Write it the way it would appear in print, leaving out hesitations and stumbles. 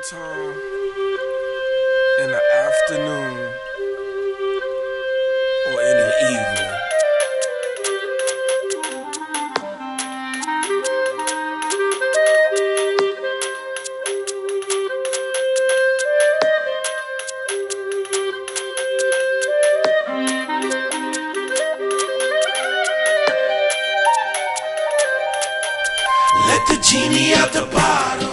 sometime in the afternoon or in the evening. Let the genie out the bottle.